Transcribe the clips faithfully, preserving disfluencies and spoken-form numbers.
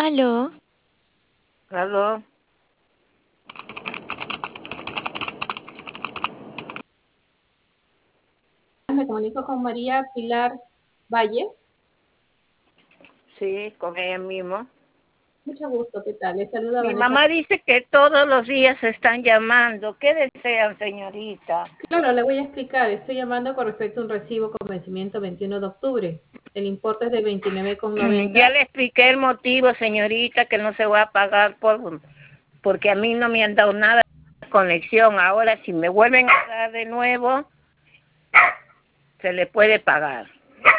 Aló, Aló, Me comunico con María Pilar Valle. sí, con ella mismo. Mucho gusto, ¿qué tal? Les saluda Mi Vanessa. mamá dice que todos los días se están llamando. ¿Qué desean, señorita? Claro, le voy a explicar. Estoy llamando con respecto a un recibo con vencimiento veintiuno de octubre. El importe es de veintinueve con Ya noventa. le expliqué el motivo, señorita, que no se va a pagar por porque a mí no me han dado nada de conexión. Ahora, si me vuelven a dar de nuevo, se le puede pagar.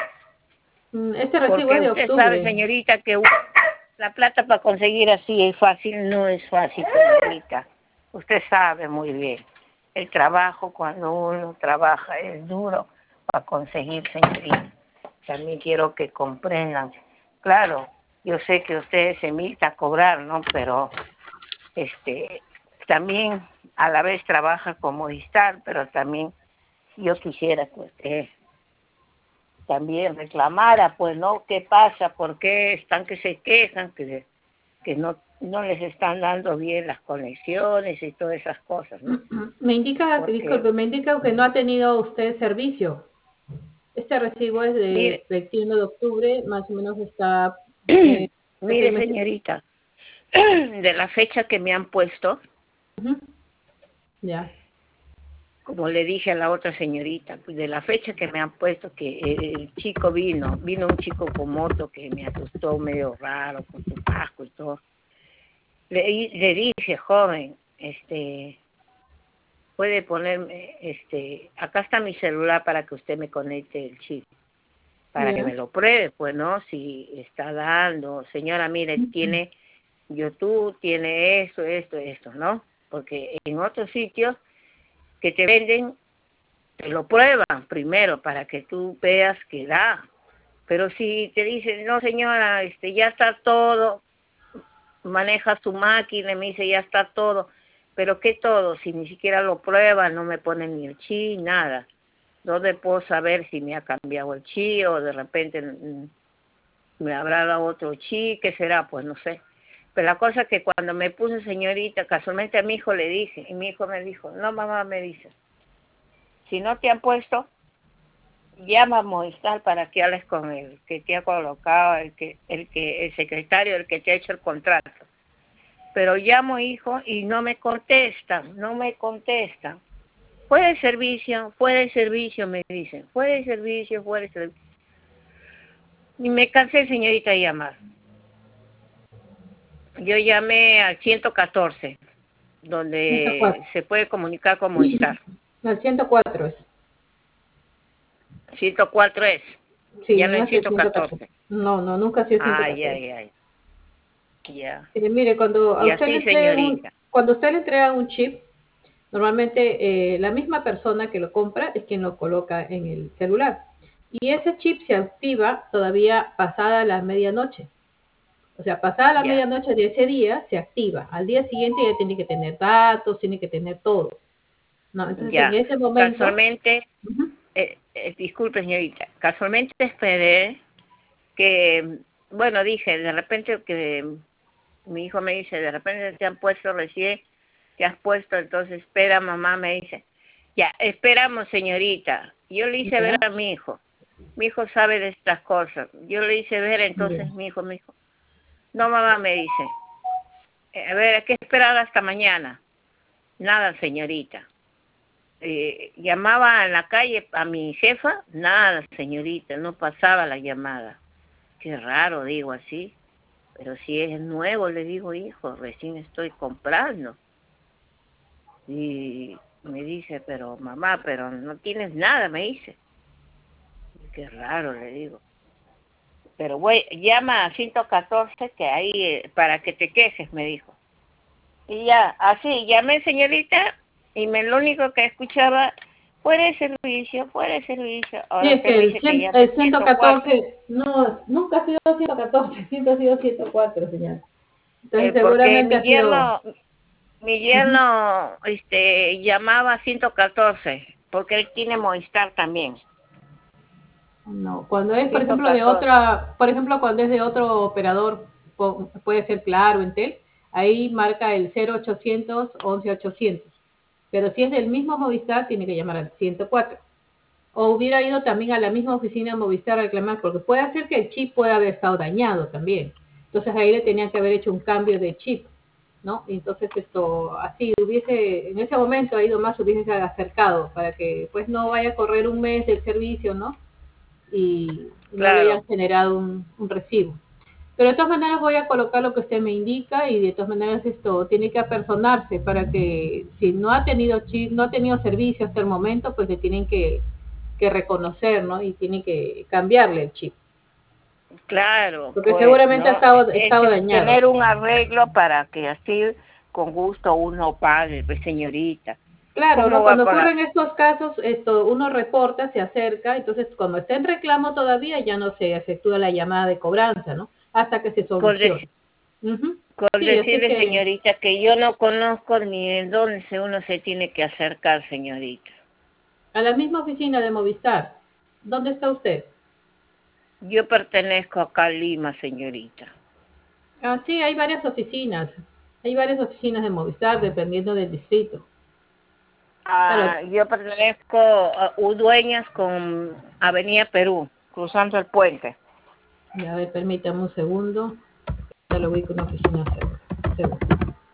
Mm, Este recibo es Porque de usted sabe, octubre. señorita, que la plata para conseguir así es fácil, no es fácil, señorita. Usted sabe muy bien. El trabajo, cuando uno trabaja, es duro para conseguir, señorita. También quiero que comprendan. Claro, yo sé que usted se milita a cobrar, ¿no? Pero este también a la vez trabaja como Movistar, pero también yo quisiera que usted también reclamara, pues, ¿no? ¿Qué pasa? ¿Por qué están que se quejan? Que, que no, no les están dando bien las conexiones y todas esas cosas, ¿no? Me indica, Porque, disculpe, me indica que no ha tenido usted servicio. Este recibo es de mire, veintiuno de octubre, más o menos está... Eh, mire, señorita, de la fecha que me han puesto, Ujú. Ya. como le dije a la otra señorita, pues de la fecha que me han puesto que el chico vino, vino un chico con moto que me asustó medio raro, con su casco y todo. Le, le dije, joven, este, puede ponerme, este, acá está mi celular para que usted me conecte el chip, para que Ya. me lo pruebe, pues, ¿no? Si está dando, señora, mire, tiene YouTube, tiene esto, esto, esto, ¿no? Porque en otros sitios que te venden, te lo prueban primero para que tú veas que da. Pero si te dicen, no, señora, este, ya está todo, maneja su máquina y me dice, ya está todo. Pero ¿qué todo? Si ni siquiera lo prueban, no me ponen ni el chi, nada. ¿Dónde puedo saber si me ha cambiado el chi o de repente mm, me habrá dado otro chi? ¿Qué será? Pues no sé. Pero la cosa es que cuando me puse señorita, casualmente a mi hijo le dije, y mi hijo me dijo, no mamá, me dice, si no te han puesto, llama a Movistar para que hables con el que te ha colocado, el que, el que, el secretario, el que te ha hecho el contrato. Pero llamo, hijo, y no me contestan, no me contestan. Fue de servicio, fue de servicio, me dicen, fue de servicio, fue de servicio. Y me cansé, señorita, de llamar. Yo llamé al ciento catorce, donde ciento cuatro. se puede comunicar con Movistar. El ciento cuatro es. ciento cuatro es, Sí, ya no no es es el ciento catorce. ciento catorce. No, no, nunca ha sido Ay, ciento catorce. ay, ay, ya. Eh, mire, cuando a Y usted le así, entregan un, señorita. cuando a usted le entregan un chip, normalmente eh, la misma persona que lo compra es quien lo coloca en el celular. Y ese chip se activa todavía pasada la medianoche. O sea, pasada la Ya, medianoche de ese día se activa. Al día siguiente ya tiene que tener datos, tiene que tener todo. ¿No? Entonces, en ya. ese momento, Casualmente, ujú, eh, eh, disculpe, señorita, casualmente esperé que, bueno, dije, de repente que mi hijo me dice, de repente te han puesto recién, te has puesto, entonces espera, mamá me dice, ya, esperamos, señorita. Yo le hice ver ya, a mi hijo. Mi hijo sabe de estas cosas. Yo le hice ver, ya. entonces mi hijo me dijo, no, mamá, me dice, "eh, a ver, hay que esperar hasta mañana. Nada, señorita. Eh, llamaba a la calle a mi jefa, nada, señorita, no pasaba la llamada. Qué raro, digo así. Pero si es nuevo, le digo, hijo, recién estoy comprando. Y me dice, pero mamá, pero no tienes nada, me dice. Qué raro, le digo. Pero voy, llama a ciento catorce que ahí, eh, para que te quejes, me dijo. Y ya, así, llamé, señorita, y me lo único que escuchaba, fuera de servicio, fuera de servicio. Sí, Ahora es usted que me el, dice que cien- llame el ciento cuatro. ciento catorce, no, nunca ha sido ciento catorce, siempre ha sido ciento cuatro, señor. Entonces, Eh, porque seguramente mi ha sido... yerno, mi Ujú. yerno, este, llamaba a ciento catorce, porque él tiene Movistar también. No, cuando es, por ciento ejemplo, de catorce otra, por ejemplo, cuando es de otro operador, puede ser Claro, Entel, ahí marca el cero ochocientos once ochocientos. Pero si es del mismo Movistar, tiene que llamar al ciento cuatro. O hubiera ido también a la misma oficina de Movistar a reclamar, porque puede ser que el chip pueda haber estado dañado también. Entonces ahí le tenían que haber hecho un cambio de chip, ¿no? Entonces esto, así hubiese, en ese momento ha ido más, hubiese acercado para que pues no vaya a correr un mes del servicio, ¿no? Y, y no le Claro. hayan generado un, un recibo. Pero de todas maneras voy a colocar lo que usted me indica y de todas maneras esto tiene que apersonarse para que si no ha tenido chip, no ha tenido servicio hasta el momento, pues le tienen que, que reconocer, ¿no? Y tienen que cambiarle el chip. Claro, Porque pues, seguramente ha ¿no? estado, Es estado dañado. tener un arreglo para que así con gusto uno pague, pues, señorita. Claro, ¿no? ¿Cómo va a Cuando pagar? ocurren estos casos, esto uno reporta, se acerca, entonces como está en reclamo todavía, ya no se efectúa la llamada de cobranza, ¿no? Hasta que se Con, solucione. dec- Uh-huh. con Sí, así decirle, que señorita, que yo no conozco ni en dónde se- uno se tiene que acercar, señorita. a la misma oficina de Movistar. ¿Dónde está usted? Yo pertenezco acá a Lima, señorita. Ah, sí, hay varias oficinas. Hay varias oficinas de Movistar, dependiendo del distrito. Claro, Ah, yo pertenezco a Udueñas con Avenida Perú, cruzando el puente. a ver, permítame un segundo. Ya lo ubico en una oficina cerca. Un segundo.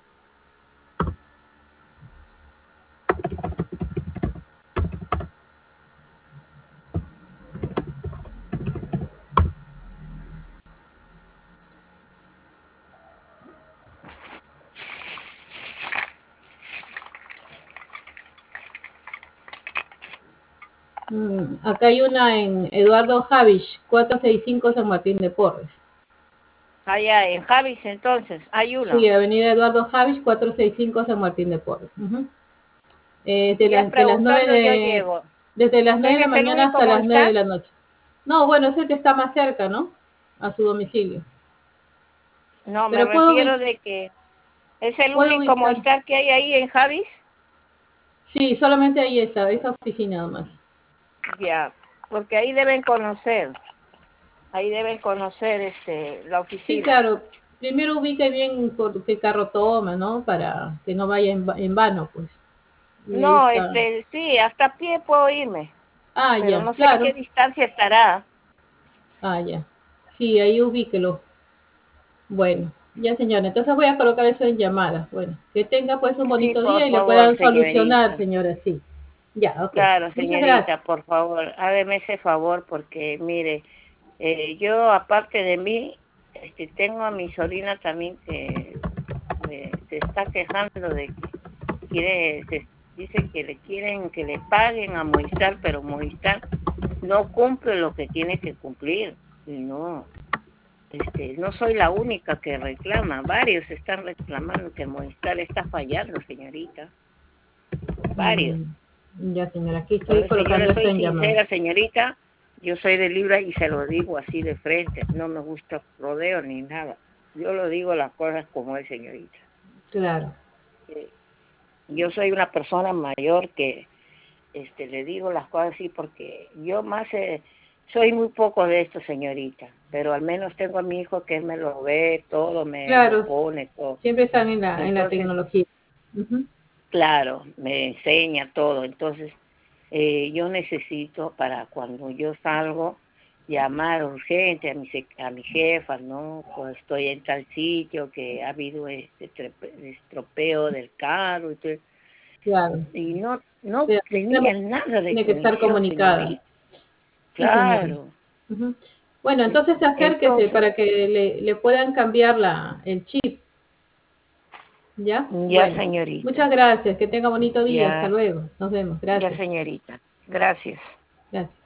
Mm, acá hay una en Eduardo Javish, cuatrocientos sesenta y cinco San Martín de Porres. Allá en Javis, entonces, hay Sí, uno. Avenida Eduardo Javish, cuatrocientos sesenta y cinco San Martín de Porres. Uh-huh. eh, de, Ya las, de las nueve preguntando yo de, llego. desde las nueve de ¿Ese la es el mañana único hasta las nueve de Movistar? la noche. No, bueno, es el que está más cerca, ¿no? A su domicilio. No, me Pero puedo, refiero ubic de que es el puedo único ubicar. Movistar que hay ahí en Javis. Sí, solamente ahí está, esa oficina nomás. Ya, porque ahí deben conocer, ahí deben conocer este la Sí, oficina. claro. Primero ubique bien por qué carro toma, ¿no? Para que no vaya en, va- en vano, pues. Y ahí No, está. este, sí, hasta a pie puedo irme, Ah, pero ya, no sé a qué claro. distancia estará. Ah, ya. Sí, ahí ubíquelo. Bueno, ya señora. Entonces voy a colocar eso en llamada. Bueno, que tenga pues un Sí, bonito día por y le favor, puedan solucionar, señorita. señora. Sí. Ya, ok. Claro, Muchas gracias. señorita, por favor, hágame ese favor porque, mire, eh, yo aparte de mí, este, tengo a mi sobrina también que me- se está quejando de que quiere, se, dice que le quieren que le paguen a Movistar, pero Movistar no cumple lo que tiene que cumplir. Y no, este, no soy la única que reclama, varios están reclamando que Movistar está fallando, señorita, varios. Mm, ya, señora. Aquí estoy Entonces yo colocando le esto soy en llamada. sincera, señorita, yo soy de Libra y se lo digo así de frente, no me gusta rodeo ni nada. Yo lo digo las cosas como es, señorita. Claro. Eh, Yo soy una persona mayor que este le digo las cosas así porque yo más eh, soy muy poco de esto, señorita, pero al menos tengo a mi hijo que él me lo ve todo, me lo Claro. pone todo. Siempre están en la, en la Entonces, tecnología. Ujú. claro, me enseña todo. Entonces, eh, yo necesito para cuando yo salgo llamar urgente a mi, sec- a mi jefa, ¿no? Pues estoy en tal sitio que ha habido este trepe- estropeo del carro y todo. Claro. Y no, no Pero tenía nada de tiene que estar conexión, comunicada. señorita. Sí, señora. Claro. Ujú. Bueno, entonces acérquese Entonces, para que le, le puedan cambiar la, el chip, ¿ya? ya, Bueno, señorita. muchas gracias. Que tenga bonito día. Hasta Ya, luego. Nos vemos. ya, Gracias. señorita. Gracias. Gracias.